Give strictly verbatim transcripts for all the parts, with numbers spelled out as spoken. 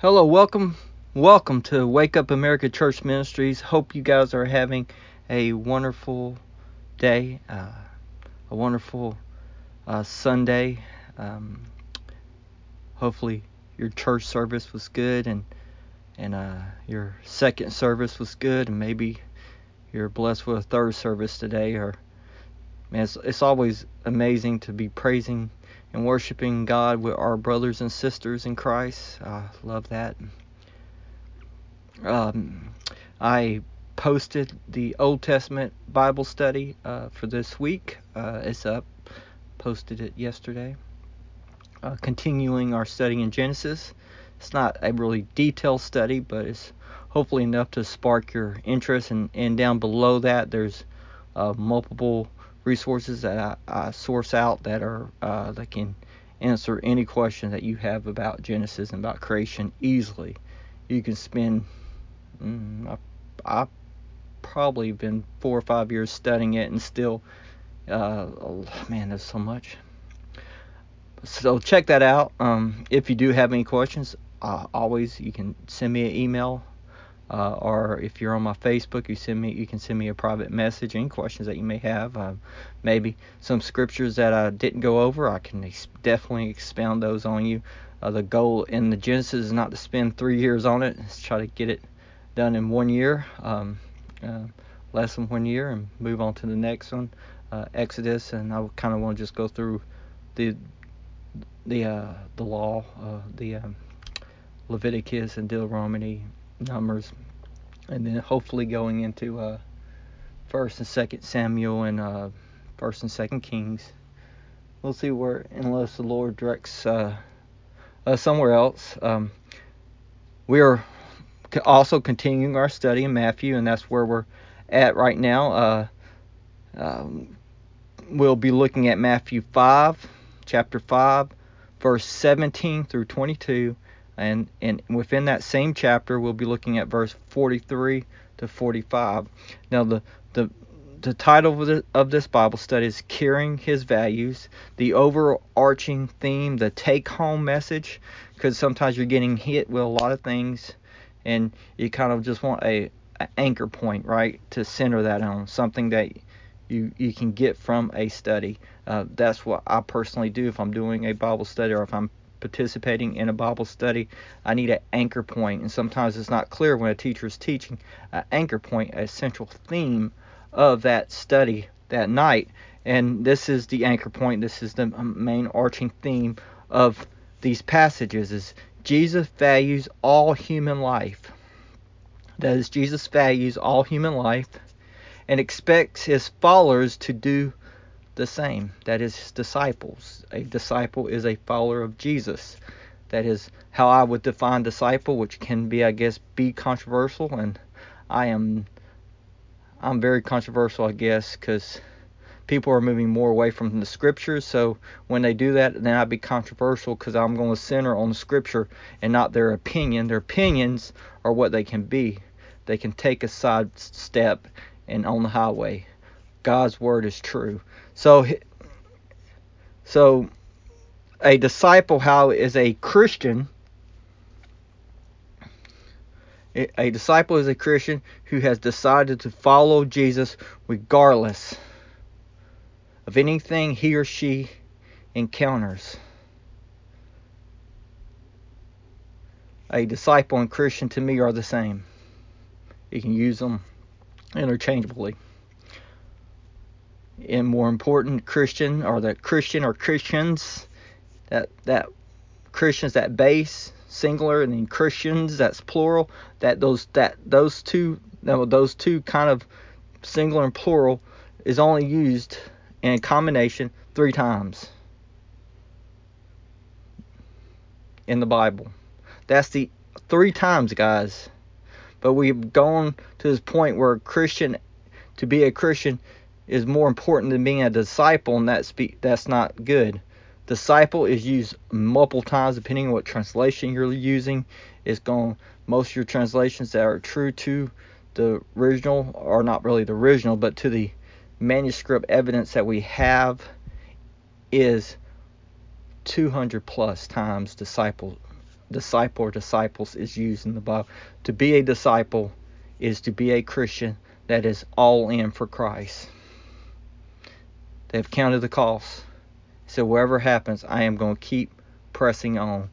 Hello, welcome, welcome to Wake Up America Church Ministries. Hope you guys are having a wonderful day, uh, a wonderful uh, Sunday. Um, hopefully, your church service was good, and and uh, your second service was good, and maybe you're blessed with a third service today. Or man, it's, it's always amazing to be praising and worshiping God with our brothers and sisters in Christ. I uh, love that. Um, I posted the Old Testament Bible study uh, for this week. Uh, it's up. Posted it yesterday. Uh, continuing our study in Genesis. It's not a really detailed study, but it's hopefully enough to spark your interest. And, and down below that, there's uh, multiple resources that I, I source out that are uh, that can answer any question that you have about Genesis and about creation easily. You can spend Mm, I, I've probably been four or five years studying it, and still, uh, oh, man, there's so much. So check that out. Um, if you do have any questions, uh, always you can send me an email, uh, or if you're on my Facebook, you send me, you can send me a private message. Any questions that you may have, uh, maybe some scriptures that I didn't go over, I can ex- definitely expound those on you. Uh, the goal in the Genesis is not to spend three years on it. It's try to get it done in one year, um, uh, less than one year, and move on to the next one, uh, Exodus. And I kind of want to just go through the the uh, the law, uh, the um, Leviticus and Deuteronomy, Numbers, and then hopefully going into uh, First and Second Samuel and uh, First and Second Kings. We'll see where, unless the Lord directs uh, us somewhere else. Um, we are also continuing our study in Matthew, and that's where we're at right now. Uh, um, we'll be looking at Matthew five, chapter five, verse seventeen through twenty-two, and, and within that same chapter, we'll be looking at verse forty-three to forty-five. Now, the the the title of, the, of this Bible study is Carrying His Values. The overarching theme, the take-home message, because sometimes you're getting hit with a lot of things, and you kind of just want a, a anchor point, right, to center that on, something that you you can get from a study. Uh, that's what I personally do if I'm doing a Bible study, or if I'm participating in a Bible study. I need an anchor point, and sometimes it's not clear when a teacher is teaching. An anchor point, a central theme of that study that night, and this is the anchor point. This is the main arching theme of these passages, is Jesus values all human life. That is, Jesus values all human life and expects his followers to do the same. That is, his disciples. A disciple is a follower of Jesus. That is how I would define disciple, which can be, I guess, be controversial, and I am I'm very controversial, I guess, because people are moving more away from the scriptures. So when they do that, then I'd be controversial, because I'm going to center on the scripture and not their opinion. Their opinions are what they can be. They can take a side step and on the highway. God's word is true. So, so a disciple, how is a Christian? A disciple is a Christian who has decided to follow Jesus regardless of anything he or she encounters. A disciple and Christian, to me, are the same. You can use them interchangeably. And more important, Christian, or the Christian or Christians, that that Christians, that base, singular, and then Christians, that's plural. That those that those two those two kind of singular and plural is only used in combination three times in the Bible. That's the three times, guys. But we've gone to this point where Christian, to be a Christian, is more important than being a disciple, and that's be, that's not good. Disciple is used multiple times depending on what translation you're using. It's going most of your translations that are true to the original, are not really the original, but to the manuscript evidence that we have, is two hundred plus times disciple disciple or disciples is used in the Bible. To be a disciple is to be a Christian that is all in for Christ. They've counted the cost. So whatever happens, I am going to keep pressing on.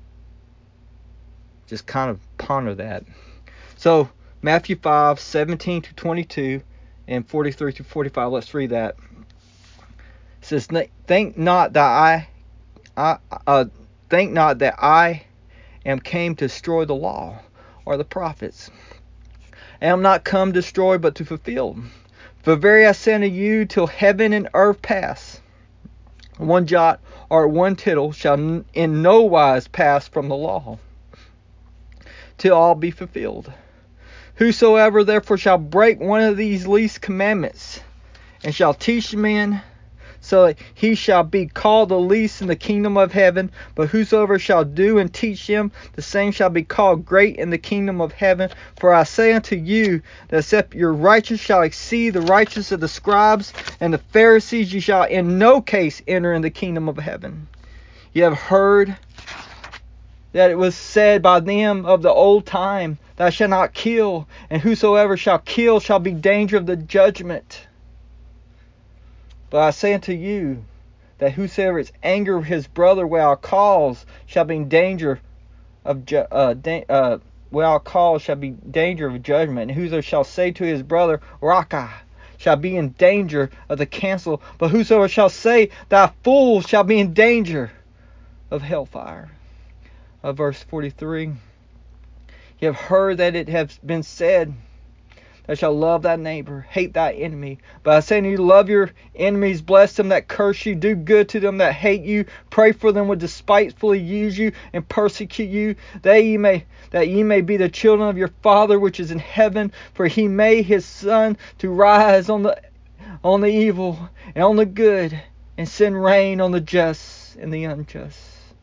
Just kind of ponder that. So Matthew five, seventeen to twenty-two and forty-three to forty-five. Let's read that. It says, "Think not that I, I uh, think not that I am came to destroy the law or the prophets. I am not come to destroy, but to fulfill. For verily I say unto you, till heaven and earth pass, one jot or one tittle shall in no wise pass from the law, till all be fulfilled. Whosoever therefore shall break one of these least commandments, and shall teach men, so that he shall be called the least in the kingdom of heaven. But whosoever shall do and teach them, the same shall be called great in the kingdom of heaven. For I say unto you, that except your righteousness shall exceed the righteousness of the scribes and the Pharisees, you shall in no case enter in the kingdom of heaven. You have heard that it was said by them of the old time, Thou shalt not kill, and whosoever shall kill shall be in danger of the judgment. But I say unto you, that whosoever is angry with his brother without cause shall be in danger of ju- uh, da- uh, without cause shall be in danger of judgment. And whoso shall say to his brother, Raca, shall be in danger of the cancel. But whosoever shall say, Thou fool, shall be in danger of hellfire." Uh, verse forty-three. "You have heard that it has been said, Thou shalt love thy neighbor, hate thy enemy. But I say unto you, love your enemies, bless them that curse you, do good to them that hate you, pray for them which despitefully use you and persecute you, that ye may that ye may be the children of your Father which is in heaven. For he made his sun to rise on the on the evil and on the good, and send rain on the just and the unjust."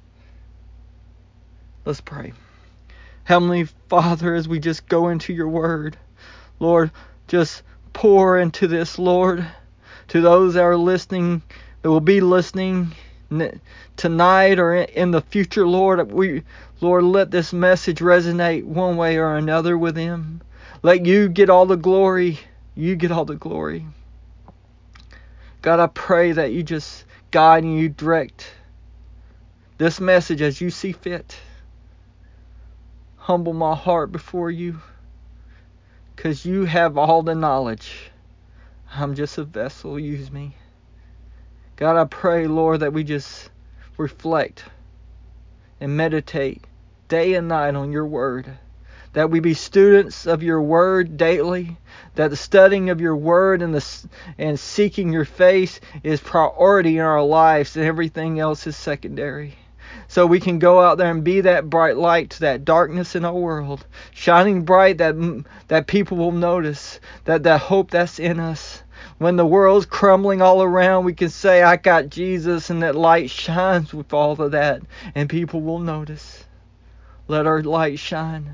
Let's pray. Heavenly Father, as we just go into your word, Lord, just pour into this, Lord, to those that are listening, that will be listening tonight or in the future, Lord. We, Lord, let this message resonate one way or another with them. Let you get all the glory. You get all the glory. God, I pray that you just guide and you direct this message as you see fit. Humble my heart before you, because you have all the knowledge. I'm just a vessel. Use me. God, I pray, Lord, that we just reflect and meditate day and night on your word. That we be students of your word daily. That the studying of your word and the and seeking your face is priority in our lives, and everything else is secondary. So we can go out there and be that bright light to that darkness in our world, shining bright that that people will notice, that that hope that's in us. When the world's crumbling all around, we can say, I got Jesus, and that light shines with all of that, and people will notice. Let our light shine.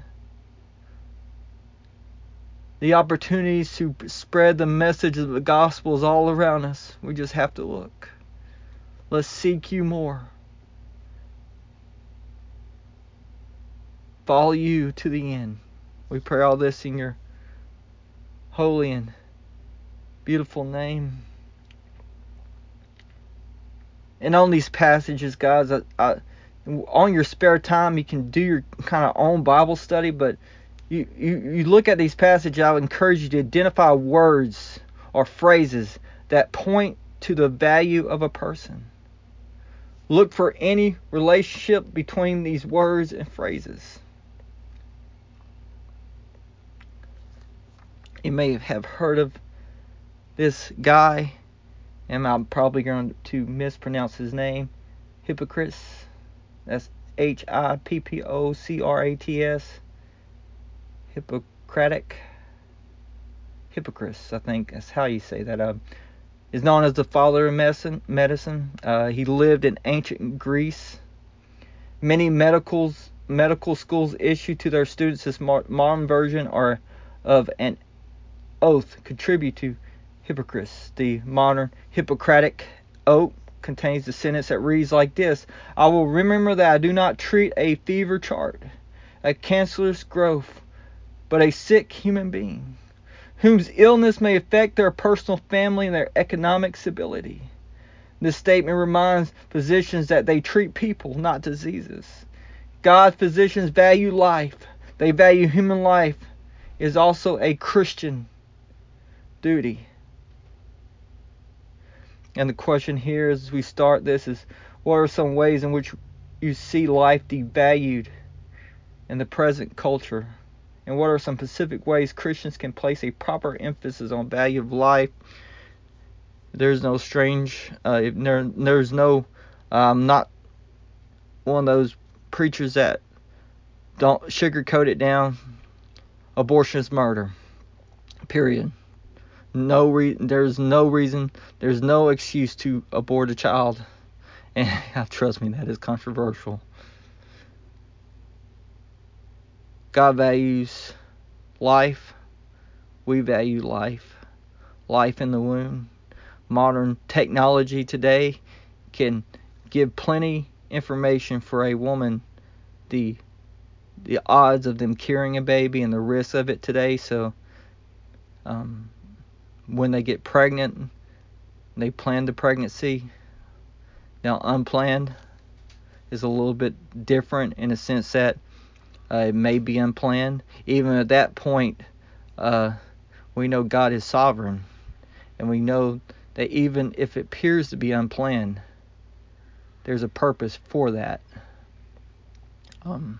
The opportunities to spread the message of the gospel is all around us. We just have to look. Let's seek you more. Follow you to the end. We pray all this in your holy and beautiful name. And on these passages, guys, I, I, on your spare time, you can do your kind of own Bible study, but you, you, you look at these passages, I would encourage you to identify words or phrases that point to the value of a person. Look for any relationship between these words and phrases. You may have heard of this guy, and I'm probably going to mispronounce his name, Hippocrates. That's H I P P O C R A T S. Hippocratic. Hippocrates, I think that's how you say that. Uh, is known as the father of medicine. medicine. Uh, he lived in ancient Greece. Many medicals, medical schools issue to their students this modern version are of an oath contribute to Hippocrates, the modern Hippocratic oath, contains the sentence that reads like this: I will remember that I do not treat a fever chart, a cancerous growth, but a sick human being, whose illness may affect their personal family and their economic stability. This statement reminds physicians that they treat people, not diseases. God's physicians value life. They value human life. It is also a Christian duty. And the question here as we start this is, what are some ways in which you see life devalued in the present culture? And what are some specific ways Christians can place a proper emphasis on value of life? There's no strange, uh, there, there's no, um, not one of those preachers that don't sugarcoat it down. Abortion is murder. Period. No re- There's no reason, there's no excuse to abort a child. And trust me, that is controversial. God values life. We value life. Life in the womb. Modern technology today can give plenty information for a woman, the the odds of them carrying a baby and the risk of it today. So um, when they get pregnant, they plan the pregnancy. Now, unplanned is a little bit different in a sense that uh, it may be unplanned. Even at that point, uh, we know God is sovereign, and we know that even if it appears to be unplanned, there's a purpose for that. Um,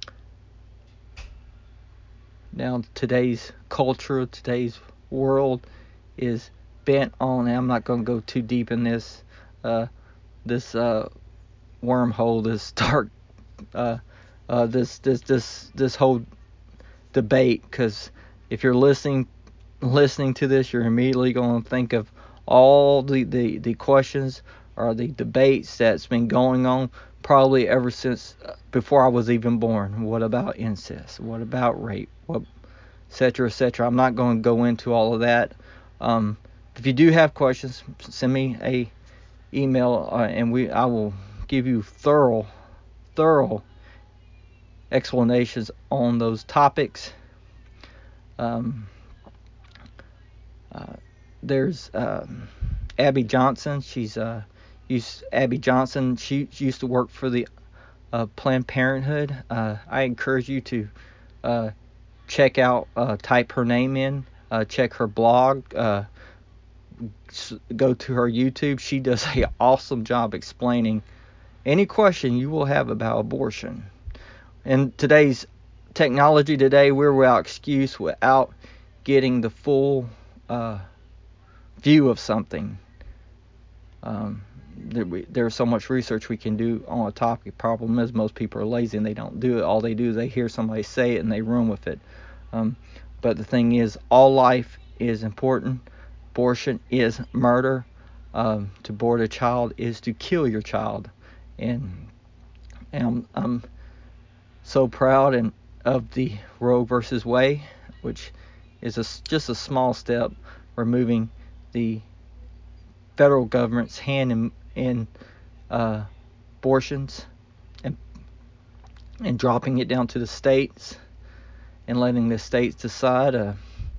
now, today's culture, today's world is bent on, and I'm not going to go too deep in this, uh, this uh, wormhole, this dark, uh, uh, this this this this whole debate. Because if you're listening listening to this, you're immediately going to think of all the, the, the questions or the debates that's been going on probably ever since before I was even born. What about incest? What about rape? What, et cetera, et cetera. I'm not going to go into all of that. Um, if you do have questions, send me a email, uh, and we I will give you thorough, thorough explanations on those topics. Um, uh, there's um, Abby Johnson. She's uh, used Abby Johnson. She, she used to work for the uh, Planned Parenthood. Uh, I encourage you to uh, check out, uh, type her name in, uh, check her blog, uh, go to her YouTube. She does an awesome job explaining any question you will have about abortion. In today's technology today, we're without excuse, without getting the full uh, view of something. Um, there, we, there's so much research we can do on a topic. Problem is, most people are lazy and they don't do it. All they do is they hear somebody say it and they run with it. Um, but the thing is, all life is important. Abortion is murder. Um, to abort a child is to kill your child. And, and I'm, I'm so proud and of the Roe versus Wade, which is a, just a small step, removing the federal government's hand in, in uh, abortions and and dropping it down to the states and letting the states decide. Uh,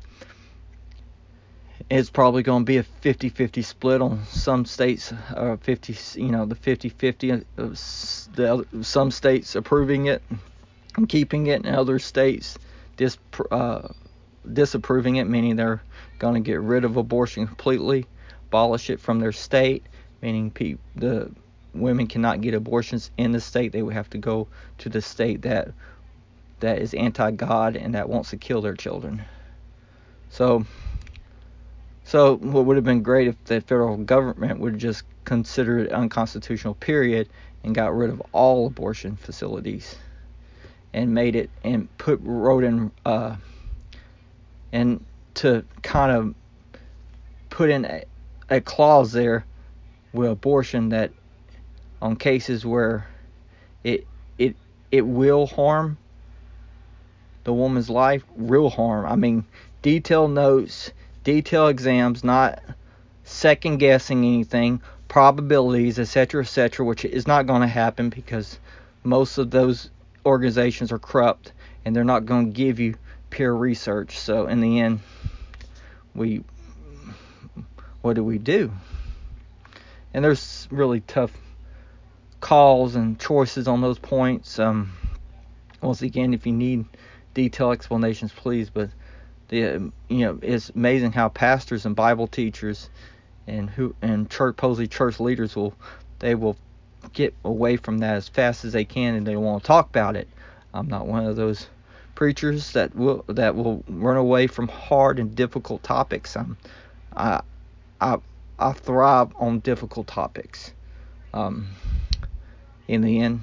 it's probably going to be a fifty-fifty split on some states, uh, fifty, you know, the fifty-fifty, uh, the, some states approving it and keeping it, and other states dis, uh, disapproving it, meaning they're going to get rid of abortion completely, abolish it from their state, meaning pe- the women cannot get abortions in the state. They would have to go to the state that that is anti-God and that wants to kill their children. So, so what would have been great if the federal government would just consider it unconstitutional, period, and got rid of all abortion facilities and made it and put wrote in uh, and to kind of put in a, a clause there with abortion that on cases where it it it will harm the woman's life, real harm. I mean, detailed notes, detailed exams, not second guessing anything, probabilities, et cetera, et cetera, which is not going to happen because most of those organizations are corrupt and they're not going to give you peer research. So in the end, we what do we do? And there's really tough calls and choices on those points. Um, once again, if you need detailed explanations, please. But the you know it's amazing how pastors and Bible teachers and who and church supposedly church leaders will they will get away from that as fast as they can, and they won't talk about it. I'm not one of those preachers that will that will run away from hard and difficult topics. Um, I I I thrive on difficult topics. Um, in the end,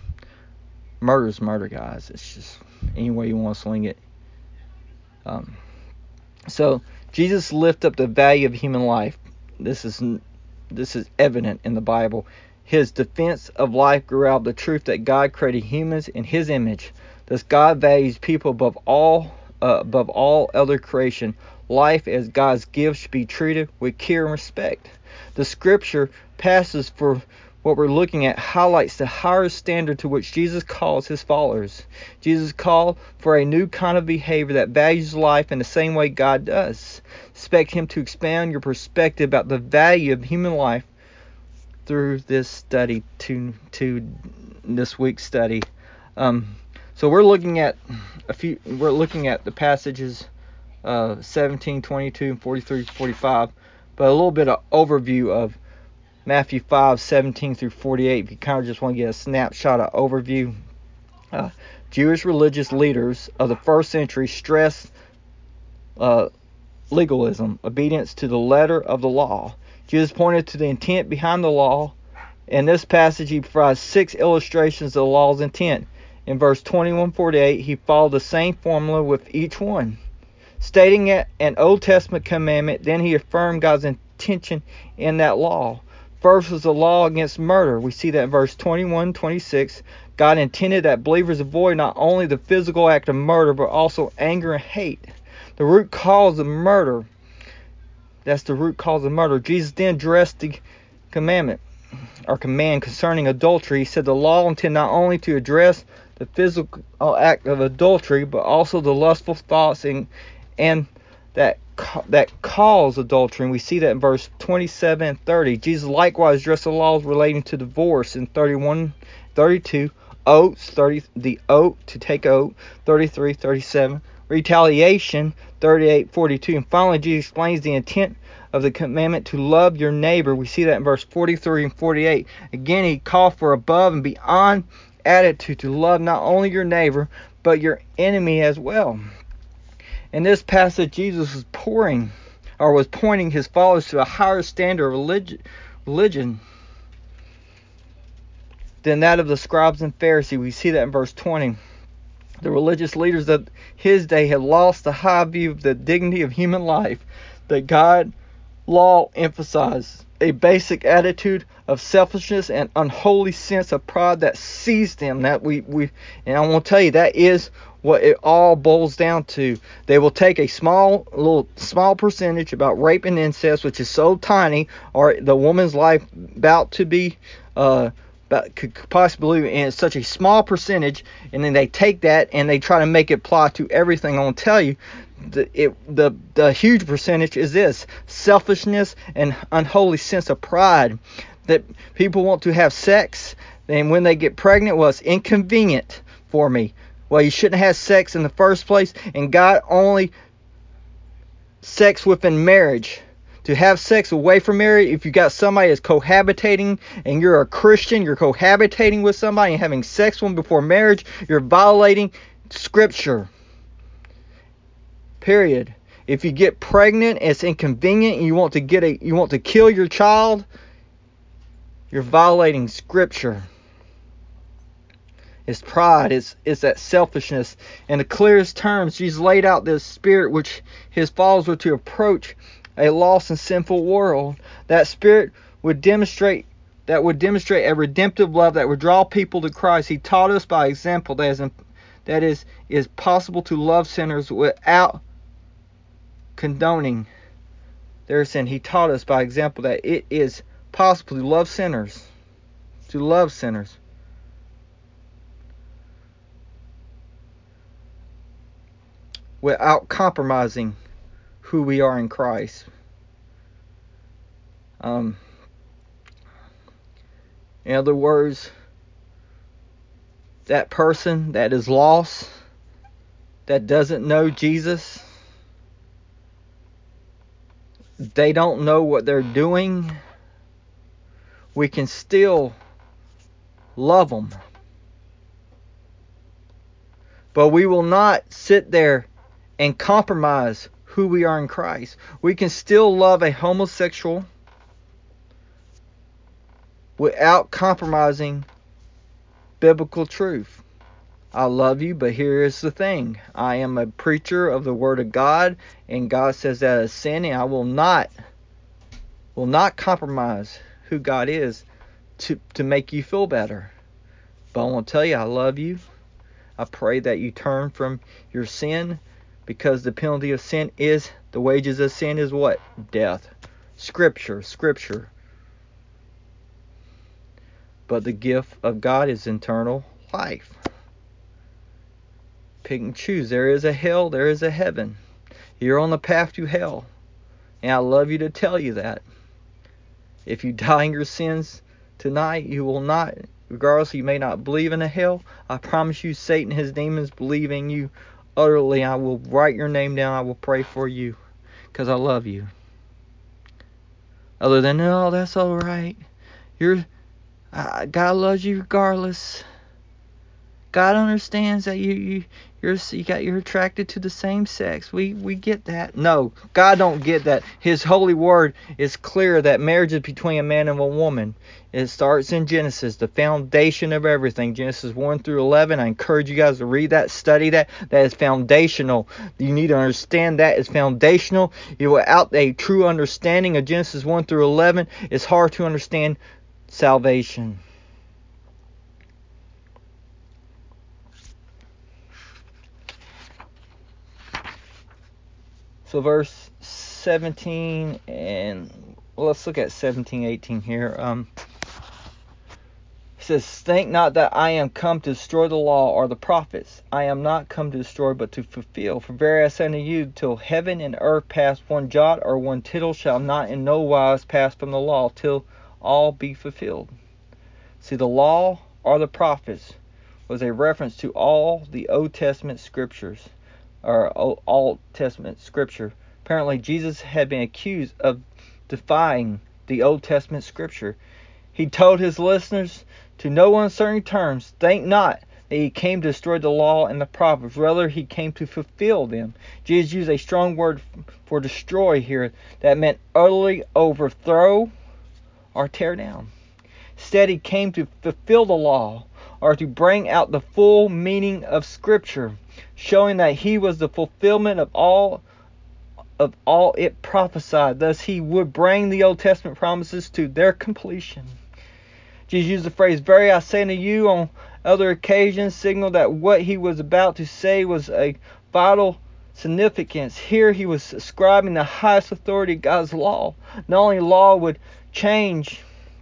murder's murder, guys. It's just any way you want to swing it. Um, so Jesus lifted up the value of human life. This is this is evident in the Bible. His defense of life grew out of the truth that God created humans in His image. Thus, God values people above all uh, above all other creation. Life as God's gift should be treated with care and respect. The Scripture passages for what we're looking at highlights the higher standard to which Jesus calls His followers. Jesus called for a new kind of behavior that values life in the same way God does. Expect Him to expand your perspective about the value of human life through this study, to to this week's study. Um, so we're looking at a few. We're looking at the passages uh, seventeen, twenty-two, and forty-three, forty-five, but a little bit of overview of Matthew five, seventeen through forty-eight. If you kind of just want to get a snapshot of overview, uh, Jewish religious leaders of the first century stressed uh, legalism, obedience to the letter of the law. Jesus pointed to the intent behind the law. In this passage, he provides six illustrations of the law's intent. In verse twenty-one forty-eight, he followed the same formula with each one. Stating an Old Testament commandment, then he affirmed God's intention in that law. First was the law against murder. We see that in verse twenty-one twenty-six. God intended that believers avoid not only the physical act of murder, but also anger and hate. The root cause of murder. That's the root cause of murder. Jesus then addressed the commandment or command concerning adultery. He said the law intended not only to address the physical act of adultery, but also the lustful thoughts and and that that cause adultery. And we see that in verse twenty-seven and thirty. Jesus likewise addressed the laws relating to divorce in thirty-one, thirty-two, oaths, thirty, the oath to take oath, thirty-three, thirty-seven, retaliation, thirty-eight, forty-two. And finally, Jesus explains the intent of the commandment to love your neighbor. We see that in verse forty-three and forty-eight. Again, he called for above and beyond attitude to love not only your neighbor, but your enemy as well. In this passage, Jesus was pouring, or was pointing his followers to a higher standard of religion, religion than that of the scribes and Pharisees. We see that in verse twenty. The religious leaders of his day had lost the high view of the dignity of human life that God law emphasized, a basic attitude of selfishness and unholy sense of pride that seized them. That we, we and I want to tell you, that is what it all boils down to. They will take a small little small percentage about rape and incest, which is so tiny, or the woman's life about to be uh but could possibly in such a small percentage, and then they take that and they try to make it apply to everything. I'm gonna tell you, the it, the the huge percentage is this: selfishness and unholy sense of pride. That people want to have sex, and when they get pregnant, well, it's inconvenient for me. Well, you shouldn't have sex in the first place, and God only sex within marriage. To have sex away from marriage, if you got somebody that's cohabitating and you're a Christian, you're cohabitating with somebody and having sex with them before marriage, you're violating Scripture. Period. If you get pregnant, it's inconvenient, and you want to get a, you want to kill your child, you're violating Scripture. It's pride. It's, it's that selfishness. In the clearest terms, Jesus laid out this spirit which his followers were to approach a lost and sinful world. That spirit would demonstrate that would demonstrate a redemptive love that would draw people to Christ. He taught us by example that is that is is possible to love sinners without condoning their sin. He taught us by example that it is possible to love sinners. To love sinners. Without compromising who we are in Christ. Um, in other words, that person that is lost, that doesn't know Jesus, they don't know what they're doing, we can still love them. But we will not sit there and compromise who we are in Christ. We can still love a homosexual without compromising biblical truth. I love you, but here is the thing. I am a preacher of the Word of God, and God says that is sin, and I will not will not compromise who God is to, to make you feel better. But I want to tell you, I love you. I pray that you turn from your sin, because the penalty of sin is, the wages of sin is what? Death. Scripture, scripture. But the gift of God is eternal life. Pick and choose. There is a hell, there is a heaven. You're on the path to hell. And I love you to tell you that. If you die in your sins tonight, you will not, regardless, you may not believe in a hell. I promise you, Satan and his demons believe in you utterly. I will write your name down. I will pray for you, because I love you. Other than, oh, that's all right. You're, uh, God loves you regardless. God understands that you you you're you got you're attracted to the same sex. We we get that. No, God don't get that. His holy word is clear that marriage is between a man and a woman. It starts in Genesis, the foundation of everything. Genesis one through eleven. I encourage you guys to read that, study that. That is foundational. You need to understand that is foundational. You without a true understanding of Genesis one through eleven, it's hard to understand salvation. So verse seventeen, and well, let's look at seventeen, eighteen here. Um, it says, think not that I am come to destroy the law or the prophets. I am not come to destroy, but to fulfill. For verily I say unto you, till heaven and earth pass, one jot or one tittle shall not in no wise pass from the law, till all be fulfilled. See, the law or the prophets was a reference to all the Old Testament scriptures, or Old Testament scripture. Apparently, Jesus had been accused of defying the Old Testament scripture. He told his listeners to no uncertain terms, think not that he came to destroy the law and the prophets. Rather, he came to fulfill them. Jesus used a strong word for destroy here that meant utterly overthrow or tear down. Instead, he came to fulfill the law, or to bring out the full meaning of Scripture, showing that he was the fulfillment of all of all it prophesied. Thus, he would bring the Old Testament promises to their completion. Jesus used the phrase, "Verily I say unto you," on other occasions, signal that what he was about to say was a vital significance. Here he was ascribing the highest authority of God's law. Not only law would change,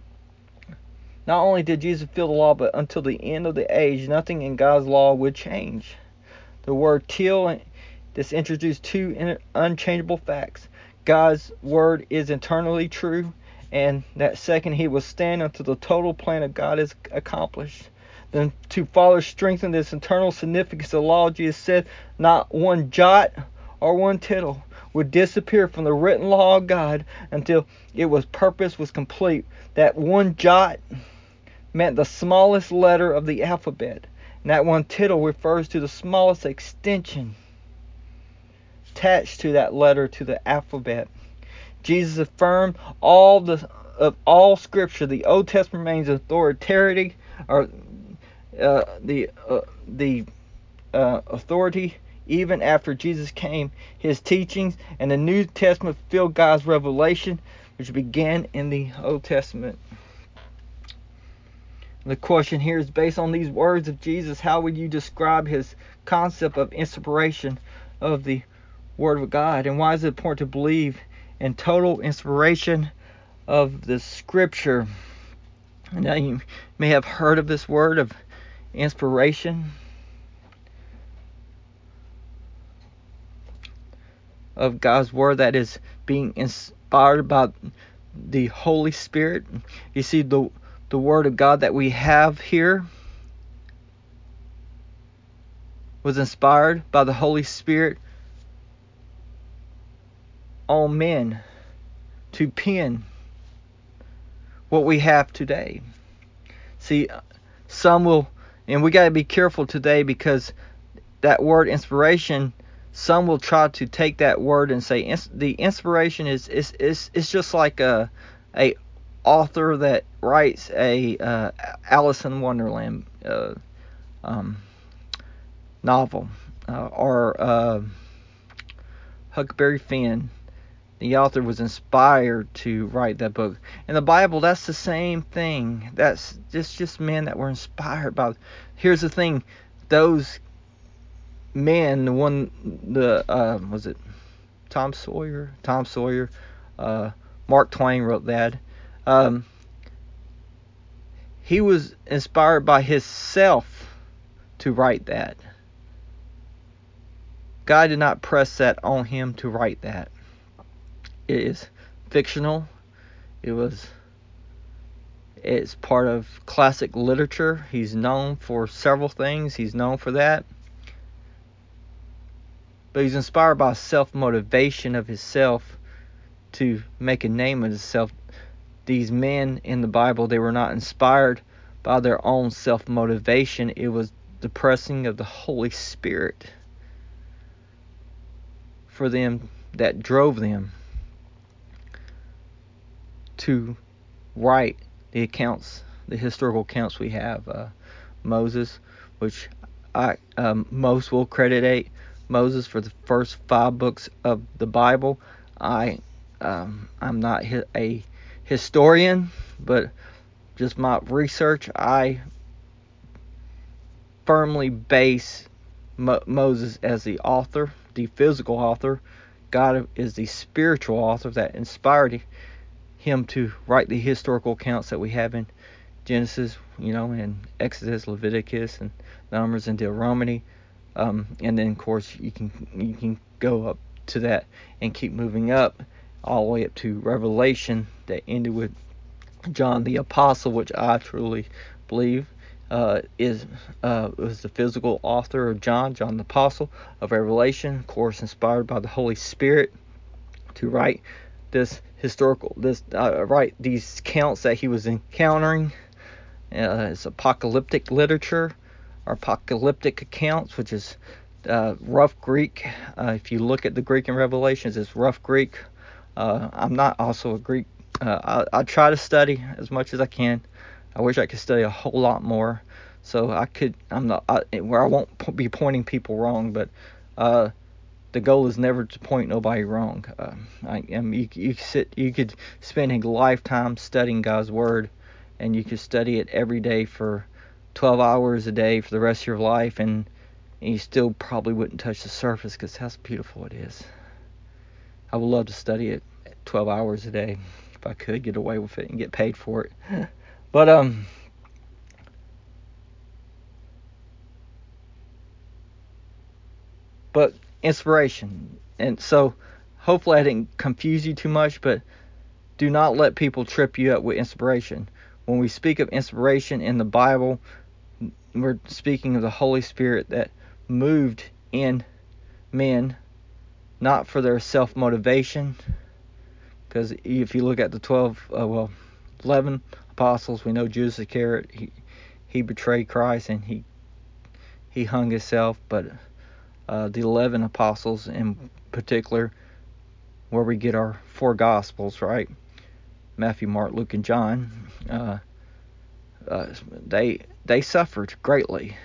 not only did Jesus fulfill the law, but until the end of the age, nothing in God's law would change. The word till, this introduced two unchangeable facts. God's word is eternally true, and that second, he will stand until the total plan of God is accomplished. Then to further strengthen this eternal significance of the law, Jesus said, not one jot or one tittle would disappear from the written law of God until it was purpose was complete. That one jot meant the smallest letter of the alphabet, and that one tittle refers to the smallest extension attached to that letter to the alphabet. Jesus affirmed all the of all Scripture. The Old Testament remains authority, or uh, the uh, the uh, authority even after Jesus came. His teachings and the New Testament fulfilled God's revelation, which began in the Old Testament. The question here is based on these words of Jesus. How would you describe his concept of inspiration of the Word of God? And why is it important to believe in total inspiration of the scripture. Now you may have heard of this word of inspiration, of God's word that is being inspired by the Holy Spirit. You see, the the word of God that we have here was inspired by the Holy Spirit on men to pen what we have today. See, some will, and we got to be careful today, because that word inspiration, some will try to take that word and say ins- the inspiration is is is it's just like a a author that writes a uh, Alice in Wonderland uh, um, novel, uh, or uh, Huckleberry Finn. The author was inspired to write that book. In the Bible, that's the same thing. That's just just men that were inspired by. Here's the thing: those men, the one, the uh, was it Tom Sawyer? Tom Sawyer. Uh, Mark Twain wrote that. Um, he was inspired by himself to write that. God did not press that on him to write that. It is fictional. It was. It's part of classic literature. He's known for several things. He's known for that. But he's inspired by self-motivation of himself to make a name of himself. These men in the Bible, they were not inspired by their own self-motivation. It was the pressing of the Holy Spirit for them that drove them to write the accounts, the historical accounts we have. Uh, Moses, which I um, most will credit Moses for the first five books of the Bible. I um, I'm not a historian, but just my research, I firmly base Mo- Moses as the author, the physical author. God is the spiritual author that inspired him to write the historical accounts that we have in Genesis, you know, and Exodus, Leviticus, and Numbers, and Deuteronomy. Um, and then, of course, you can you can go up to that and keep moving up all the way up to Revelation that ended with John the Apostle, which I truly believe uh, is uh, was the physical author of John, John the Apostle of Revelation, of course, inspired by the Holy Spirit to write this historical, this uh, write these accounts that he was encountering. Uh, it's apocalyptic literature, or apocalyptic accounts, which is uh, rough Greek. Uh, if you look at the Greek in Revelations, it's rough Greek. Uh, I'm not also a Greek. Uh, I, I try to study as much as I can. I wish I could study a whole lot more, so I could. I'm not I, where I won't po- be pointing people wrong, but uh, the goal is never to point nobody wrong. Uh, I, I mean, you, you sit, you could spend a lifetime studying God's Word, and you could study it every day for twelve hours a day for the rest of your life, and, and you still probably wouldn't touch the surface, because how beautiful it is. I would love to study it twelve hours a day if I could get away with it and get paid for it. But um, but inspiration, and so hopefully I didn't confuse you too much, but do not let people trip you up with inspiration. When we speak of inspiration in the Bible, we're speaking of the Holy Spirit that moved in men, not for their self-motivation. Because if you look at the twelve, uh, well, eleven apostles, we know Judas Iscariot, he, he betrayed Christ and he he hung himself. But uh, the eleven apostles in particular, where we get our four Gospels, right? Matthew, Mark, Luke, and John. Uh, uh, they they suffered greatly.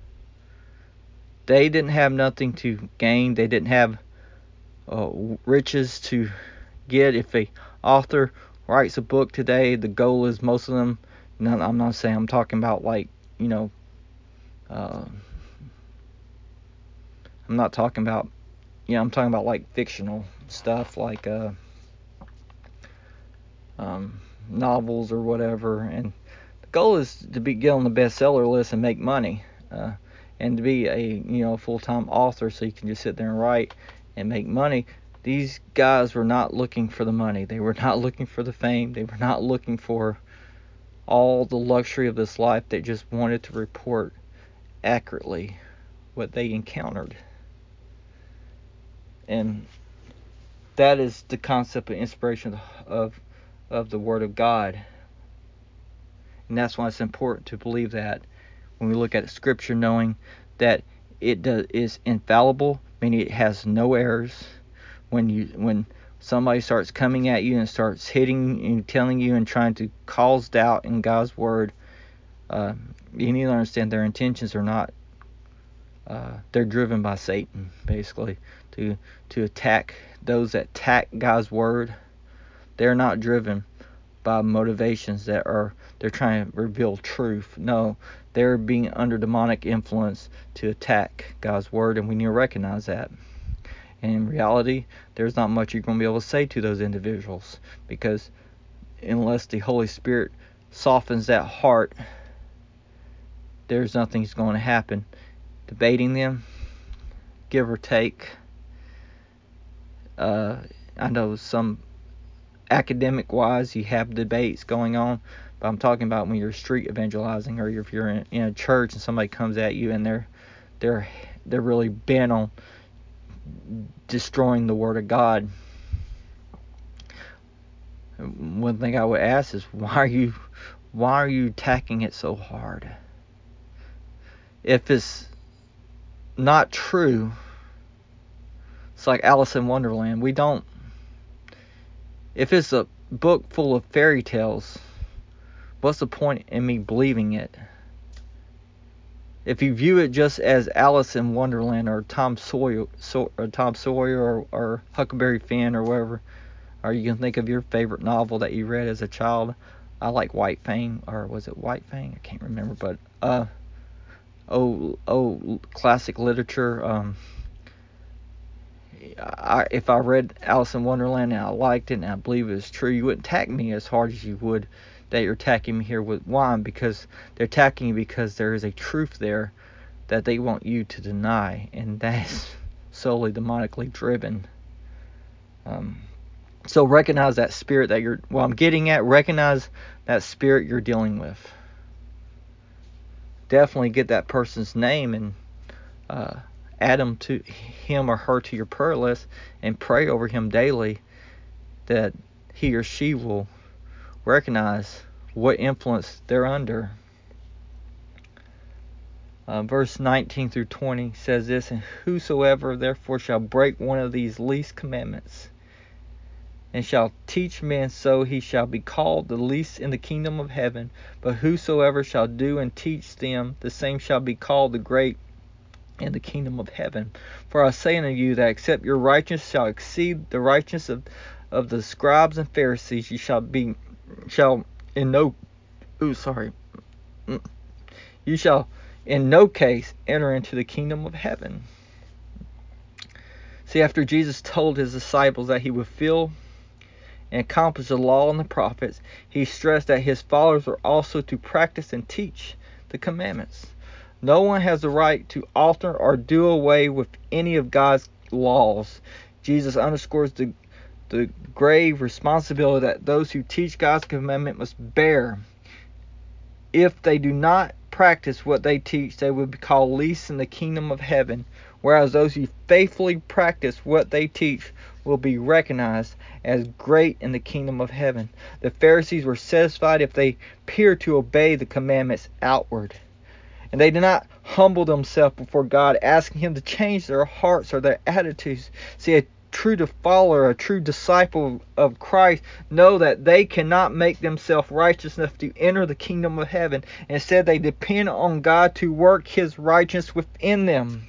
They didn't have nothing to gain. They didn't have uh, riches to get. If a author writes a book today, the goal is most of them. No, I'm not saying, I'm talking about like, you know, uh, I'm not talking about, yeah, I'm talking about like fictional stuff, like uh, um, novels or whatever. And the goal is to be get on the bestseller list and make money, uh, and to be a you know full-time author, so you can just sit there and write and make money. These guys were not looking for the money. They were not looking for the fame. They were not looking for all the luxury of this life. They just wanted to report accurately what they encountered. And that is the concept of inspiration of of the Word of God. And that's why it's important to believe that when we look at Scripture, knowing that it does, is infallible, meaning it has no errors. When you when somebody starts coming at you and starts hitting and telling you and trying to cause doubt in God's Word, uh, you need to understand their intentions are not. Uh, they're driven by Satan, basically, to to attack those that attack God's Word. They're not driven by motivations that are they're trying to reveal truth. No, they're being under demonic influence to attack God's Word, and we need to recognize that. And in reality, there's not much you're going to be able to say to those individuals, because unless the Holy Spirit softens that heart, there's nothing's going to happen. Debating them, give or take. Uh, I know some academic-wise, you have debates going on, but I'm talking about when you're street evangelizing, or if you're in, in a church and somebody comes at you and they're they're they're really bent on destroying the Word of God. One thing I would ask is, why are you why are you attacking it so hard? If it's not true, it's like Alice in Wonderland. We don't. If it's a book full of fairy tales, what's the point in me believing it? If you view it just as Alice in Wonderland, or Tom Sawyer, or Tom Sawyer, or, or Huckleberry Finn, or whatever, or you can think of your favorite novel that you read as a child. I like White Fang, or was it White Fang? I can't remember, but uh, oh, oh, classic literature. Um, I, if I read Alice in Wonderland and I liked it and I believe it was true, you wouldn't attack me as hard as you would that you're attacking me here with wine, because they're attacking you because there is a truth there that they want you to deny, and that is solely demonically driven. Um, so recognize that spirit that you're, well, I'm getting at, recognize that spirit you're dealing with. Definitely get that person's name and uh, add them to him or her to your prayer list, and pray over him daily that he or she will recognize what influence they're under. Uh, verse nineteen through twenty says this: "And whosoever therefore shall break one of these least commandments, and shall teach men so, he shall be called the least in the kingdom of heaven. But whosoever shall do and teach them, the same shall be called the great in the kingdom of heaven. For I say unto you, that except your righteousness shall exceed the righteousness of, of the scribes and Pharisees, you shall be shall in no ooh sorry you shall in no case enter into the kingdom of heaven." See, after Jesus told his disciples that he would fill and accomplish the law and the prophets, he stressed that his followers were also to practice and teach the commandments. No one has the right to alter or do away with any of God's laws. Jesus underscores the, the grave responsibility that those who teach God's commandment must bear. If they do not practice what they teach, they will be called least in the kingdom of heaven, whereas those who faithfully practice what they teach will be recognized as great in the kingdom of heaven. The Pharisees were satisfied if they appeared to obey the commandments outward, and they did not humble themselves before God, asking him to change their hearts or their attitudes. See, a true follower, a true disciple of Christ, know that they cannot make themselves righteous enough to enter the kingdom of heaven. Instead, they depend on God to work his righteousness within them.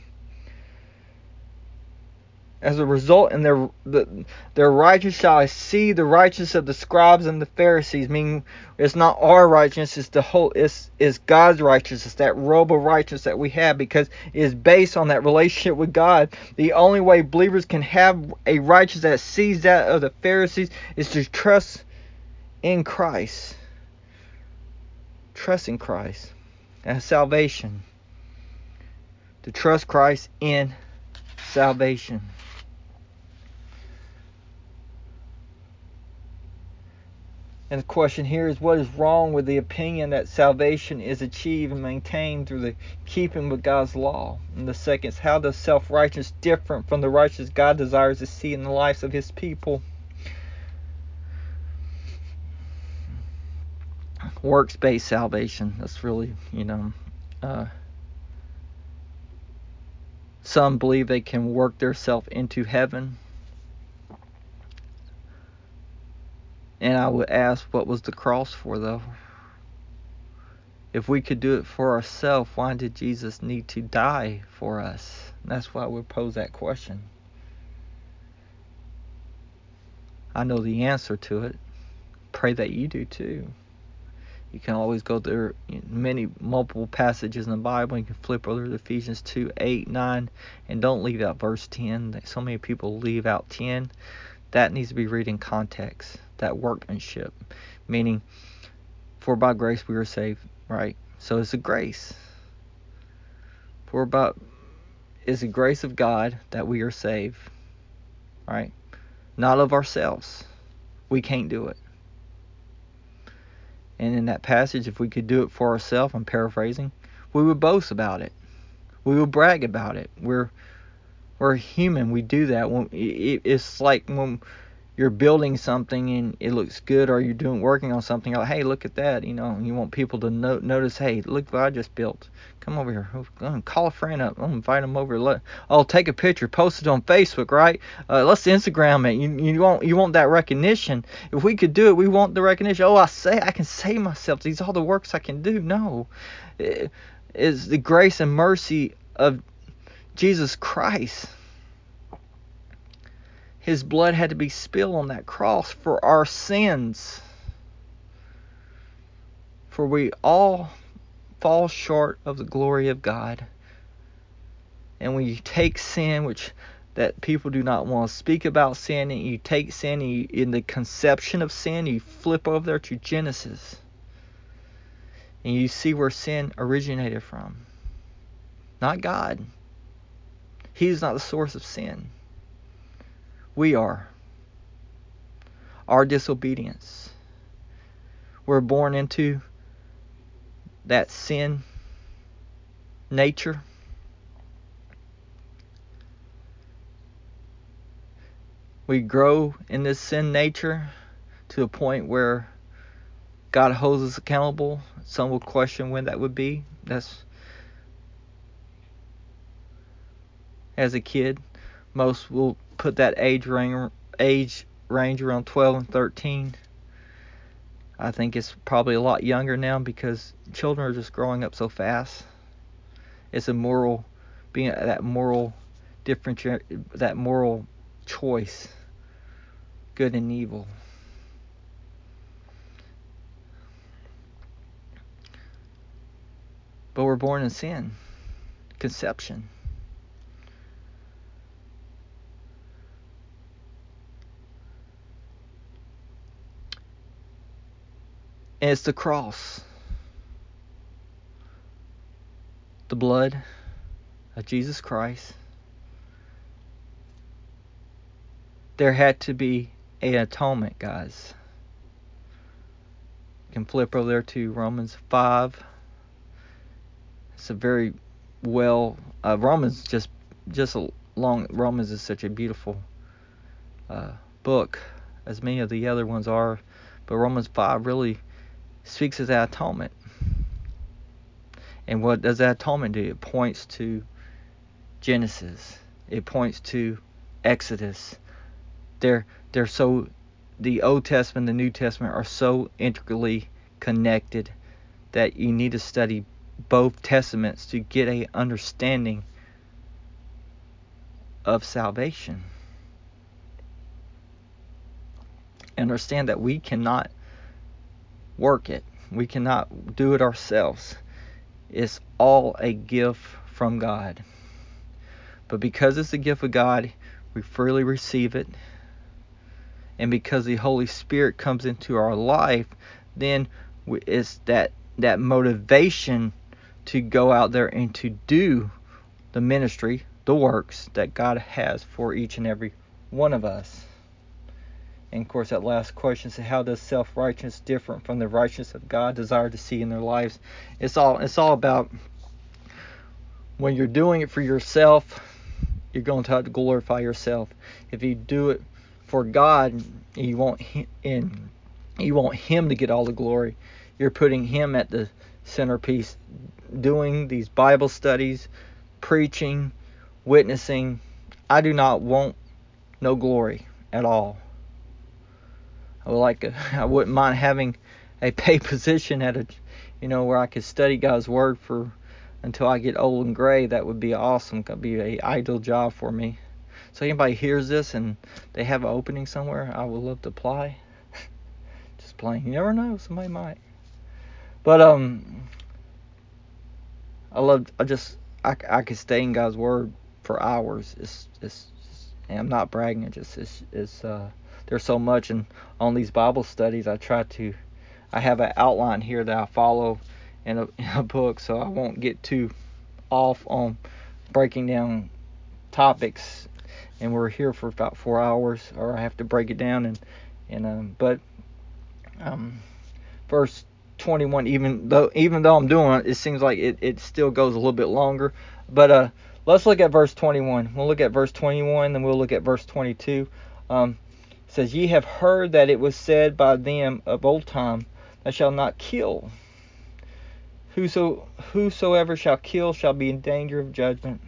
As a result, in their the, their righteousness shall exceed the righteousness of the scribes and the Pharisees. Meaning, it's not our righteousness; it's the whole. It's, it's God's righteousness, that robe of righteousness that we have, because it is based on that relationship with God. The only way believers can have a righteousness that exceeds that of the Pharisees is to trust in Christ. Trust in Christ. That's salvation. To trust Christ in salvation. And the question here is, what is wrong with the opinion that salvation is achieved and maintained through the keeping with God's law? And the second is, how does self-righteousness different from the righteousness God desires to see in the lives of His people? Works-based salvation. That's really, you know, uh, some believe they can work themselves into heaven. And I would ask, what was the cross for, though? If we could do it for ourselves, why did Jesus need to die for us? And that's why we pose that question. I know the answer to it. Pray that you do too. You can always go there, many multiple passages in the Bible. You can flip over to Ephesians two, eight, nine, and don't leave out verse ten. So many people leave out ten. That needs to be read in context. That workmanship, meaning, for by grace we are saved, right? So it's a grace. For by it's the grace of God that we are saved, right? Not of ourselves. We can't do it. And in that passage, if we could do it for ourselves, I'm paraphrasing, we would boast about it. We would brag about it. We're we're human. We do that. When it's like when you're building something and it looks good, or you're doing working on something, you're like, hey, look at that, you know, you want people to no, notice, hey, look what I just built. Come over here. Oh, call a friend up. I'll invite them over. Let, oh, take a picture, post it on Facebook, right? Uh, let's Instagram it. You you want you want that recognition. If we could do it, we want the recognition. Oh, I say I can save myself. These are all the works I can do. No, it is the grace and mercy of Jesus Christ. His blood had to be spilled on that cross for our sins. For we all fall short of the glory of God. And when you take sin, which that people do not want to speak about sin, and you take sin, and you, in the conception of sin, you flip over there to Genesis. And you see where sin originated from. Not God. He's not the source of sin. We are. Our disobedience. We're born into that sin nature. We grow in this sin nature to a point where God holds us accountable. Some will question when that would be. That's as a kid. Most will put that age range, age range around twelve and thirteen. I think it's probably a lot younger now because children are just growing up so fast. It's a moral, being that moral different, that moral choice, good and evil. But we're born in sin, conception. And it's the cross. The blood of Jesus Christ. There had to be an atonement, guys. You can flip over there to Romans five. It's a very well, uh, Romans just, just a long, Romans is such a beautiful uh, book, as many of the other ones are. But Romans five really speaks of that atonement. And what does that atonement do? It points to Genesis. It points to Exodus. They're they're so the Old Testament and the New Testament are so intricately connected that you need to study both testaments to get a understanding of salvation. Understand that we cannot work it. We cannot do it ourselves. It's all a gift from God. But because it's a gift of God, we freely receive it. and because the Holy Spirit comes into our life, then it's that that motivation to go out there and to do the ministry, the works that God has for each and every one of us. And of course, that last question is, how does self-righteousness different from the righteousness of God desired to see in their lives? It's all it's all about, when you're doing it for yourself, you're going to have to glorify yourself. If you do it for God, you want him, and you want Him to get all the glory. You're putting Him at the centerpiece, doing these Bible studies, preaching, witnessing. I do not want no glory at all. I would like a, I wouldn't mind having a paid position at a, you know, where I could study God's Word for until I get old and gray. That would be awesome. Could be a ideal job for me. So anybody hears this and they have an opening somewhere, I would love to apply. Just playing. You never know. Somebody might. But um, I love. I just I, I could stay in God's Word for hours. It's it's. And I'm not bragging. It just it's it's uh. There's so much, and on these Bible studies, I try to. I have an outline here that I follow in a, in a book, so I won't get too off on breaking down topics. And we're here for about four hours, or I have to break it down. And and um, but um, verse twenty-one. Even though even though I'm doing it, it seems like it, it still goes a little bit longer. But uh, let's look at verse twenty-one. We'll look at verse twenty-one, then we'll look at verse twenty-two. Um, it says, "Ye have heard that it was said by them of old time, Thou shalt not kill. Whoso whosoever shall kill shall be in danger of judgment."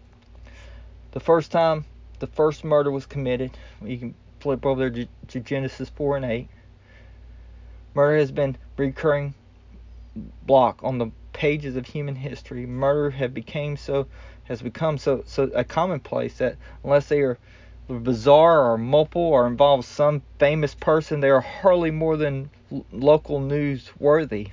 The first time the first murder was committed, you can flip over there to Genesis four and eight. Murder has been a recurring block on the pages of human history. Murder have became so has become so so a commonplace that unless they are bizarre or multiple or involve some famous person, they are hardly more than local news worthy.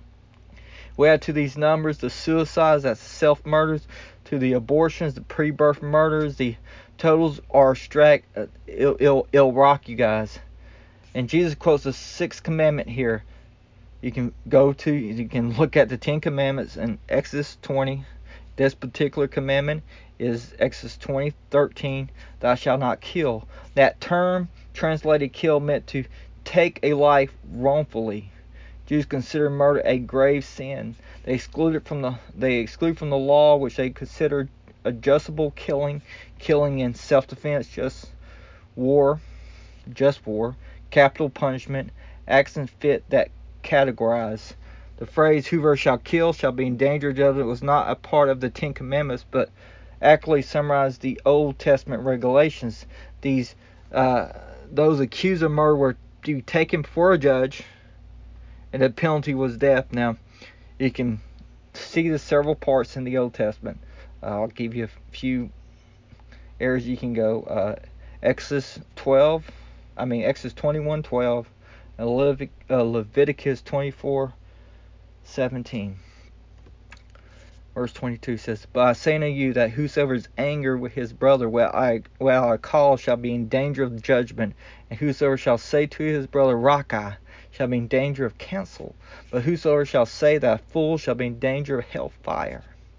We add to these numbers the suicides, that's self-murders, to the abortions, the pre-birth murders. The totals are strack. Uh, it'll, it'll, it'll rock you guys. And Jesus quotes the sixth commandment here. You can go to, you can look at the Ten Commandments in Exodus twenty. This particular commandment is Exodus twenty thirteen. Thou shalt not kill. That term translated kill meant to take a life wrongfully. Jews consider murder a grave sin. They exclude it from the they exclude from the law, which they consider adjustable killing, killing in self-defense, just war, just war, capital punishment, acts fit that categorize. The phrase "whoever shall kill shall be in danger of judgment" was not a part of the Ten Commandments, but accurately summarized the Old Testament regulations. These uh, those accused of murder were to be taken before a judge, and the penalty was death. Now, you can see the several parts in the Old Testament. Uh, I'll give you a few areas you can go. Uh, Exodus twelve, I mean Exodus twenty-one twelve, and Levit- uh, Leviticus twenty-four seventeen. Verse twenty-two says, "But I say unto you that whosoever is angry with his brother while I while I call shall be in danger of judgment, and whosoever shall say to his brother Raca shall be in danger of counsel, but whosoever shall say that fool shall be in danger of hellfire."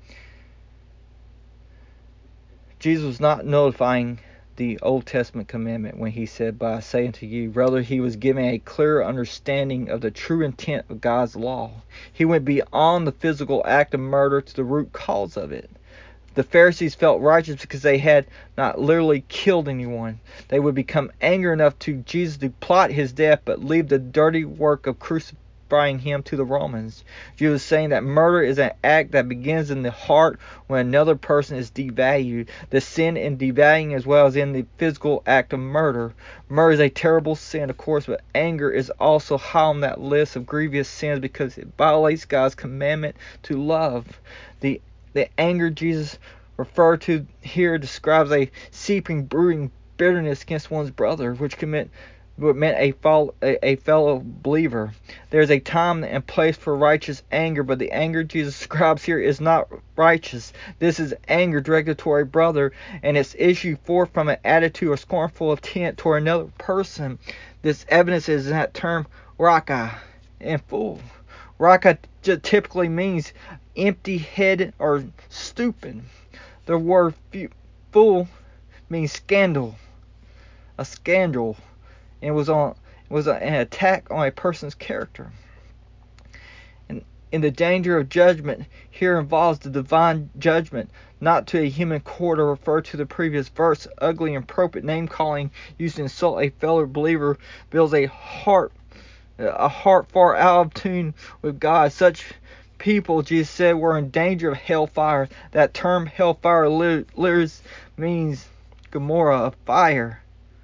Jesus was not notifying the Old Testament commandment when he said, "But I say unto you." Rather, he was giving a clear understanding of the true intent of God's law. He went beyond the physical act of murder to the root cause of it. The Pharisees felt righteous because they had not literally killed anyone. They would become angry enough to Jesus to plot his death, but leave the dirty work of crucifying him to the Romans. Jesus was saying that murder is an act that begins in the heart when another person is devalued. The sin in devaluing as well as in the physical act of murder. Murder is a terrible sin, of course, but anger is also high on that list of grievous sins because it violates God's commandment to love. The The anger Jesus referred to here describes a seeping, brewing bitterness against one's brother, which commit what meant a, follow, a, a fellow believer. There is a time and place for righteous anger, but the anger Jesus describes here is not righteous. This is anger directed toward a brother, and its issue forth from an attitude or scornful intent toward another person. This evidence is in that term raka, and fool. Raka typically means empty-headed or stupid. The word fool means scandal, a scandal, and was on was an attack on a person's character. And in the danger of judgment here involves the divine judgment, not to a human court, or refer to the previous verse. Ugly and inappropriate name calling used to insult a fellow believer builds a heart a heart far out of tune with God. Such people, Jesus said, were in danger of hellfire. That term hellfire literally means Gomorrah, of fire.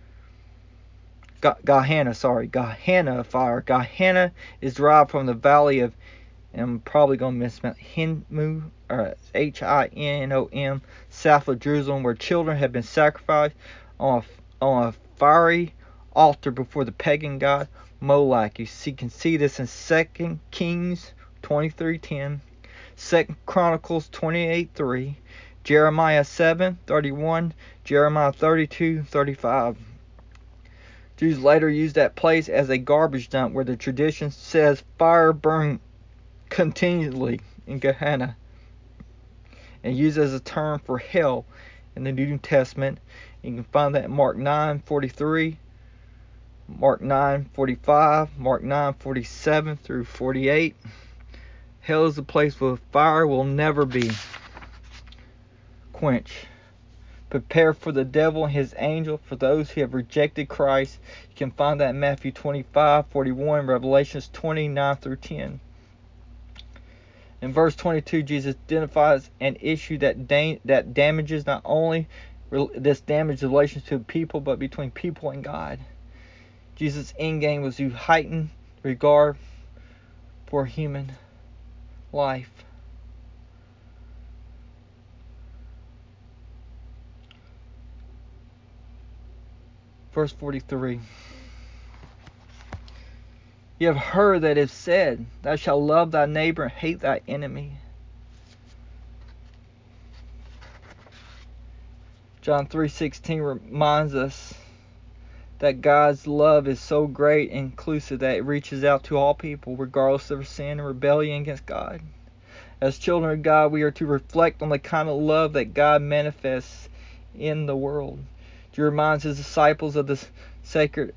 Gehenna, sorry, Gehenna fire. Gehenna is derived from the valley of, and I'm probably going to mispronounce, Hinnom, or H I N O M, south of Jerusalem, where children have been sacrificed on a, on a fiery altar before the pagan god Moloch. You see, can see this in Second Kings twenty-three ten, Second Chronicles twenty-eight three, Jeremiah seven thirty-one, Jeremiah thirty-two thirty-five. Jews later used that place as a garbage dump, where the tradition says fire burned continually in Gehenna, and used as a term for hell in the New Testament. You can find that in Mark nine forty-three, Mark nine forty-five, Mark nine forty-seven through forty-eight. Hell is a place where fire will never be quenched. Prepare for the devil and his angel, for those who have rejected Christ. You can find that in Matthew twenty-five forty-one, Revelations twenty-nine through ten. In verse twenty-two, Jesus identifies an issue that da- that damages not only re- this damages relations to people, but between people and God. Jesus' end game was to heighten regard for human life. Verse forty-three. You have heard that it is said, thou shalt love thy neighbor and hate thy enemy. John three sixteen reminds us that God's love is so great and inclusive that it reaches out to all people, regardless of their sin and rebellion against God. As children of God, we are to reflect on the kind of love that God manifests in the world. He reminds his disciples of this sacred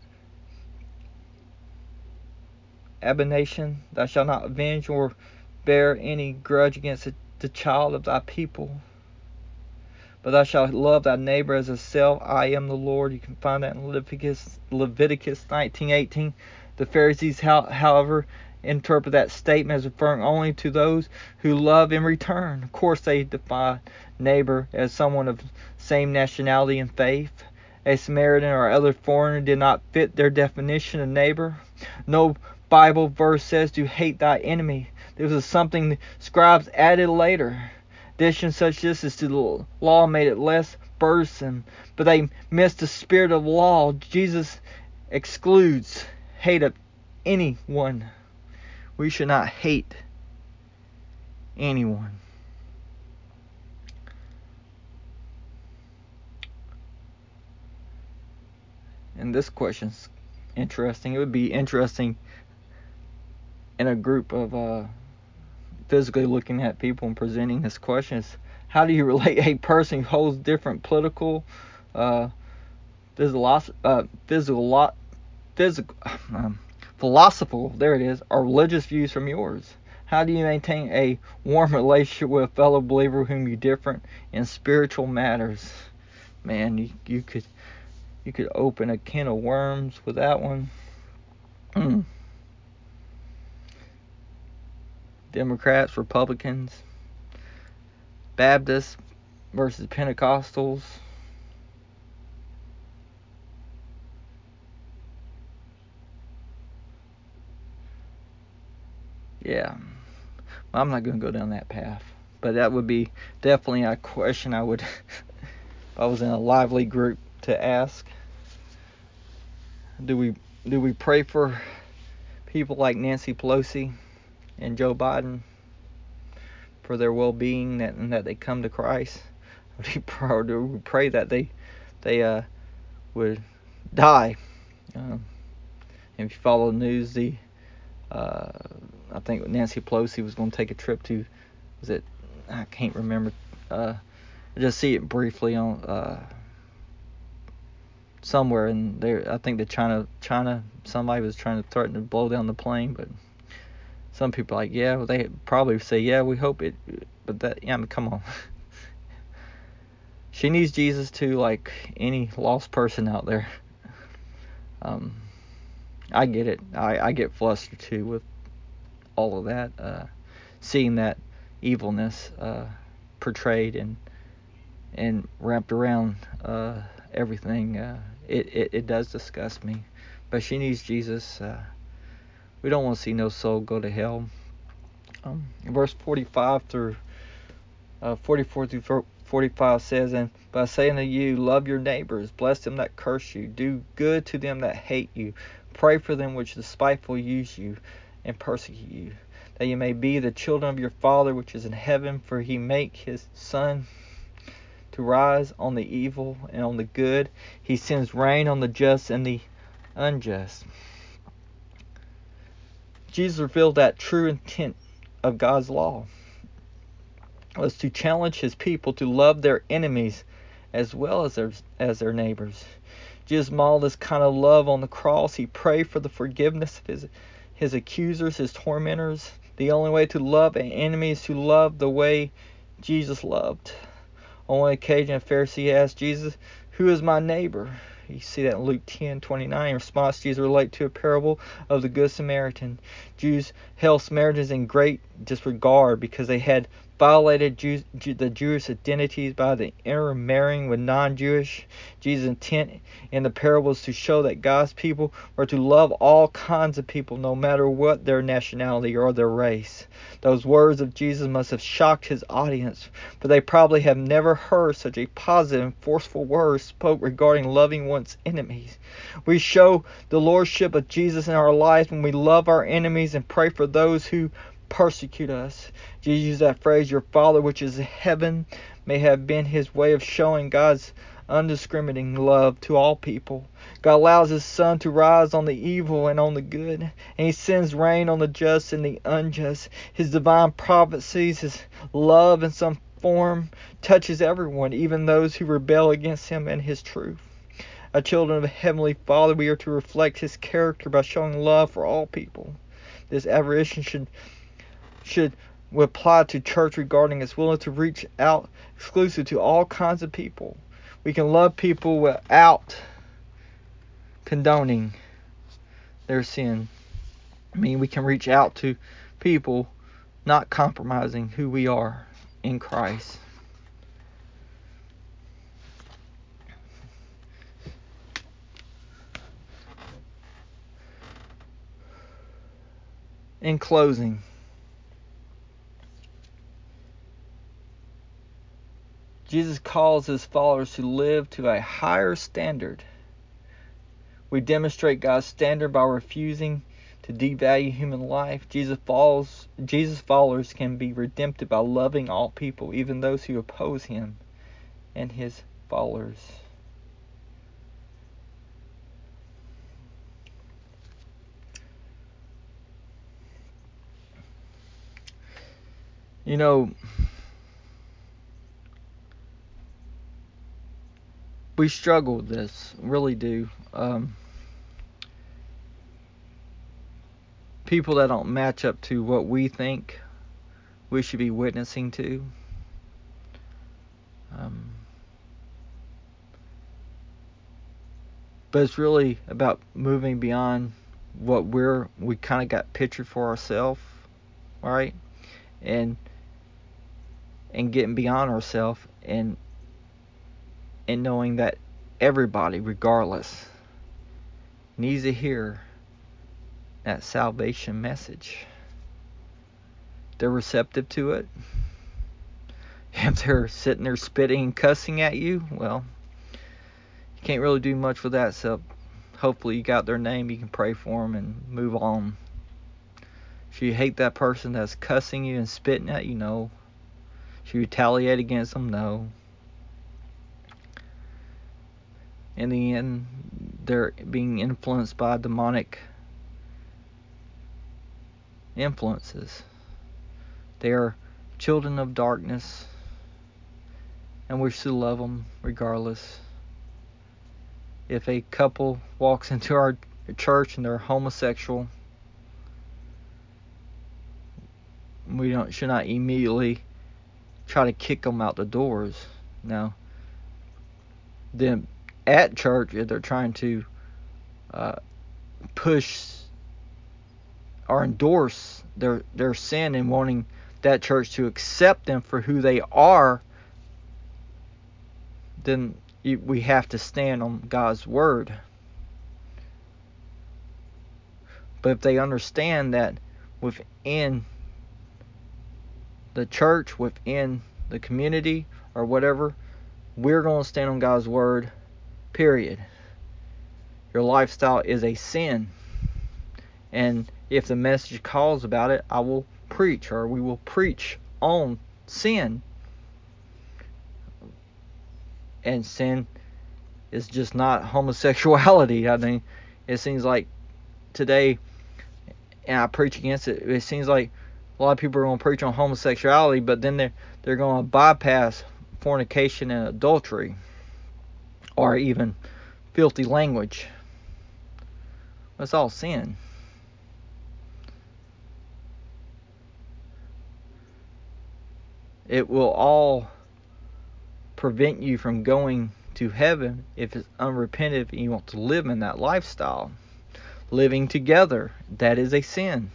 admonition, thou shalt not avenge or bear any grudge against the child of thy people, but thou shalt love thy neighbor as thyself. I am the Lord. You can find that in Leviticus, Leviticus nineteen eighteen. The Pharisees, however, interpret that statement as referring only to those who love in return. Of course, they define neighbor as someone of same nationality and faith. A Samaritan or other foreigner did not fit their definition of neighbor. No Bible verse says to hate thy enemy. This was something the scribes added later. Additions such as this to the law made it less burdensome, but they missed the spirit of the law. Jesus excludes hate of anyone. We should not hate anyone. And this question's interesting. It would be interesting in a group of uh, physically looking at people and presenting this question is, how do you relate a person who holds different political, uh, physical, uh, physical, physical, um, philosophical, there it is, or religious views from yours? How do you maintain a warm relationship with a fellow believer whom you differ in spiritual matters? Man, you, you could you could open a can of worms with that one. Mm. Democrats, Republicans, Baptists versus Pentecostals. Yeah, I'm not going to go down that path. But that would be definitely a question I would, if I was in a lively group, to ask. Do we do we pray for people like Nancy Pelosi and Joe Biden for their well-being, that, and that they come to Christ? Or do we pray that they they uh, would die? Um, if you follow the news, the uh, I think Nancy Pelosi was going to take a trip to, was it, I can't remember, uh, I just see it briefly on uh, somewhere, and there, I think the China, China, somebody was trying to threaten to blow down the plane, but some people are like, yeah, well, they probably say, yeah, we hope it, but that, yeah, I mean, come on. She needs Jesus too, like any lost person out there. Um, I get it. I, I get flustered too with all of that, uh, seeing that evilness uh, portrayed and and wrapped around uh, everything. Uh, it, it it does disgust me. But she needs Jesus. Uh, we don't want to see no soul go to hell. Um, verse forty-five through uh, forty-four through forty-five says, "And by saying to you, love your neighbors, bless them that curse you, do good to them that hate you, pray for them which despitefully use you and persecute you, that you may be the children of your Father which is in heaven, for he make his sun to rise on the evil and on the good. He sends rain on the just and the unjust." Jesus revealed that true intent of God's law was to challenge his people to love their enemies as well as their, as their neighbors. Jesus modeled this kind of love on the cross. He prayed for the forgiveness of his, his accusers, his tormentors. The only way to love an enemy is to love the way Jesus loved. On one occasion, a Pharisee asked Jesus, "Who is my neighbor?" You see that in Luke ten twenty-nine. In response, Jesus related to a parable of the Good Samaritan. Jews held Samaritans in great disregard because they had violated Jews, the Jewish identities by the intermarrying with non-Jewish. Jesus' intent in the parable is to show that God's people were to love all kinds of people, no matter what their nationality or their race. Those words of Jesus must have shocked his audience, for they probably have never heard such a positive and forceful word spoke regarding loving one's enemies. We show the lordship of Jesus in our lives when we love our enemies and pray for those who persecute us. Jesus used that phrase, "Your Father which is in heaven," may have been his way of showing God's undiscriminating love to all people. God allows his sun to rise on the evil and on the good, and he sends rain on the just and the unjust. His divine prophecies, his love in some form, touches everyone, even those who rebel against him and his truth. As children of the Heavenly Father, we are to reflect his character by showing love for all people. This adoration should should apply to church regarding its willingness to reach out exclusive to all kinds of people. We can love people without condoning their sin. I mean, we can reach out to people not compromising who we are in Christ. In closing, Jesus calls his followers to live to a higher standard. We demonstrate God's standard by refusing to devalue human life. Jesus follows, Jesus followers can be redemptive by loving all people, even those who oppose him and his followers. You know, we struggle with this, really do. Um, people that don't match up to what we think we should be witnessing to. Um, but it's really about moving beyond what we're we kind of got pictured for ourselves, right? And and getting beyond ourselves and and knowing that everybody, regardless, needs to hear that salvation message. They're receptive to it. If they're sitting there spitting and cussing at you, well, you can't really do much with that except hopefully you got their name, you can pray for them and move on. Should you hate that person that's cussing you and spitting at you? No. Should you retaliate against them? No. In the end, they're being influenced by demonic influences. They are children of darkness, and we should love them regardless. If a couple walks into our church and they're homosexual, we don't should not immediately try to kick them out the doors. Now, then at church, if they're trying to uh, push or endorse their their sin and wanting that church to accept them for who they are, then you, we have to stand on God's word. But if they understand that within the church, within the community, or whatever, we're going to stand on God's word, period. Your lifestyle is a sin. And if the message calls about it, I will preach, or we will preach on sin. And sin is just not homosexuality. I mean, it seems like today, and I preach against it, it seems like a lot of people are going to preach on homosexuality, but then they're, they're going to bypass fornication and adultery, or even filthy language. That's all sin. It will all prevent you from going to heaven if it's unrepentant and you want to live in that lifestyle. Living together, that is a sin.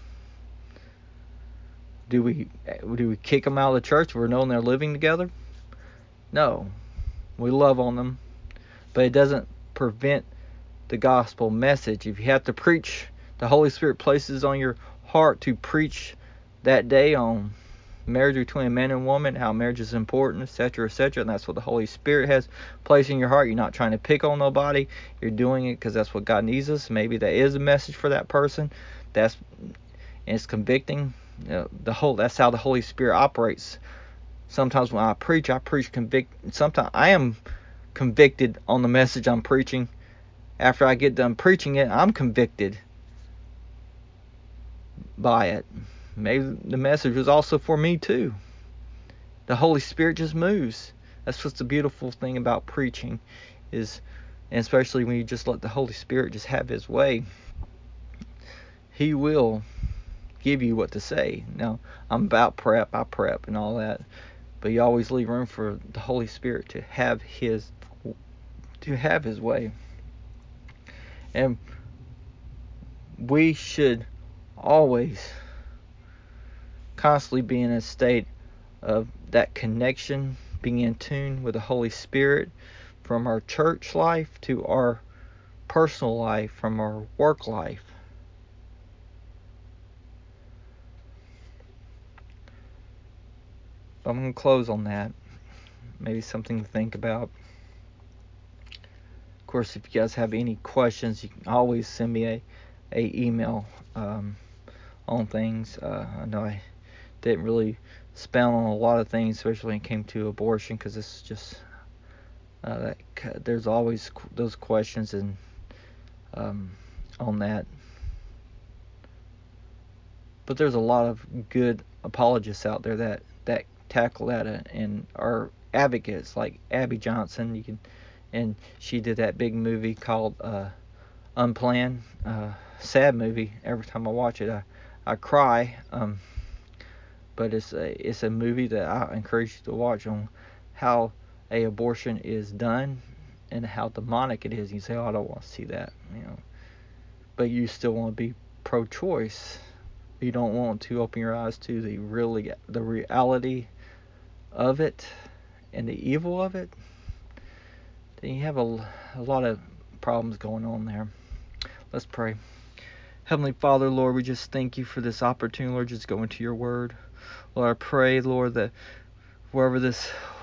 Do we do we kick them out of the church if we're knowing they're living together? No. We love on them, but it doesn't prevent the gospel message. If you have to preach, the Holy Spirit places on your heart to preach that day on marriage between a man and woman, how marriage is important, et cetera, et cetera, and that's what the Holy Spirit has placed in your heart. You're not trying to pick on nobody. You're doing it because that's what God needs us. Maybe that is a message for that person. That's and it's convicting. You know, the whole that's how the Holy Spirit operates. Sometimes when I preach, I preach convict. Sometimes I am convicted on the message I'm preaching. After I get done preaching it, I'm convicted by it. Maybe the message was also for me too. The Holy Spirit just moves. That's what's the beautiful thing about preaching, is, and especially when you just let the Holy Spirit just have His way, He will give you what to say. Now, I'm about prep, I prep and all that, but you always leave room for the Holy Spirit to have His to have His way. And we should always constantly be in a state of that connection, being in tune with the Holy Spirit, from our church life to our personal life, from our work life. I'm going to close on that. Maybe something to think about. Of course, if you guys have any questions, you can always send me a, a email um, on things. Uh, I know I didn't really expound on a lot of things, especially when it came to abortion, because it's just uh, that, there's always those questions and um, on that. But there's a lot of good apologists out there that, that tackle that and are advocates, like Abby Johnson. You can, and she did that big movie called uh, Unplanned. Uh, sad movie. Every time I watch it, I, I cry. Um, but it's a it's a movie that I encourage you to watch on how a abortion is done and how demonic it is. You say, "Oh, I don't want to see that," you know, but you still want to be pro-choice. You don't want to open your eyes to the really the reality of it and the evil of it. Then you have a, a lot of problems going on there. Let's pray. Heavenly Father, Lord, we just thank you for this opportunity, Lord, just go into your word. Lord, I pray, Lord, that wherever this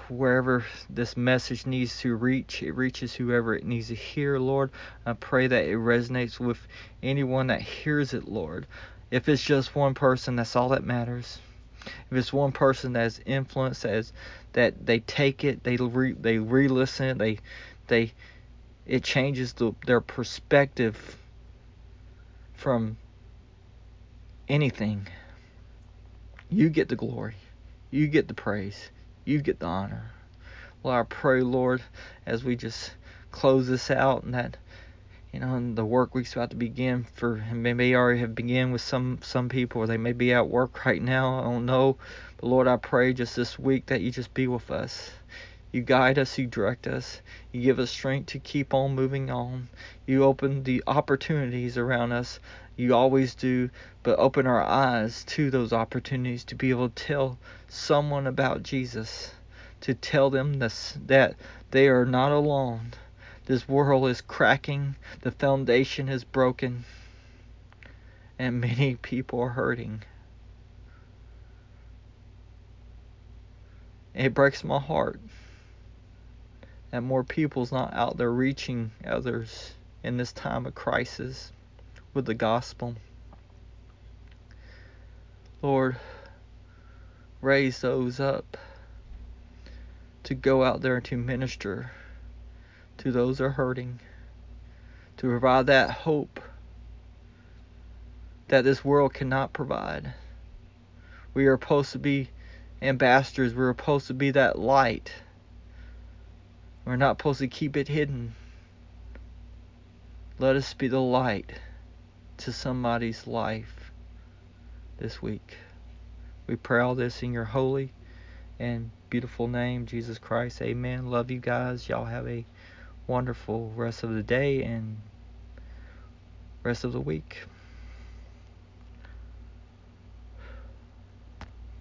wherever this message needs to reach, it reaches whoever it needs to hear, Lord. I pray that it resonates with anyone that hears it, Lord. If it's just one person, that's all that matters. If it's one person that's influenced, as that they take it, they re, they re-listen, they they it changes the, their perspective from anything. You get the glory. You get the praise. You get the honor. Lord, I pray, Lord, as we just close this out, and that, you know, and the work week's about to begin for, and maybe already have begun with some some people, or they may be at work right now. I don't know. But Lord, I pray just this week that you just be with us. You guide us, you direct us, you give us strength to keep on moving on. You open the opportunities around us, you always do, but open our eyes to those opportunities to be able to tell someone about Jesus, to tell them this, that they are not alone. This world is cracking, the foundation is broken, and many people are hurting. It breaks my heart that more people's not out there reaching others in this time of crisis with the gospel. Lord, raise those up to go out there to minister to those who are hurting, to provide that hope that this world cannot provide. We are supposed to be ambassadors. We're supposed to be that light. We're not supposed to keep it hidden. Let us be the light to somebody's life this week. We pray all this in your holy and beautiful name, Jesus Christ. Amen. Love you guys. Y'all have a wonderful rest of the day and rest of the week.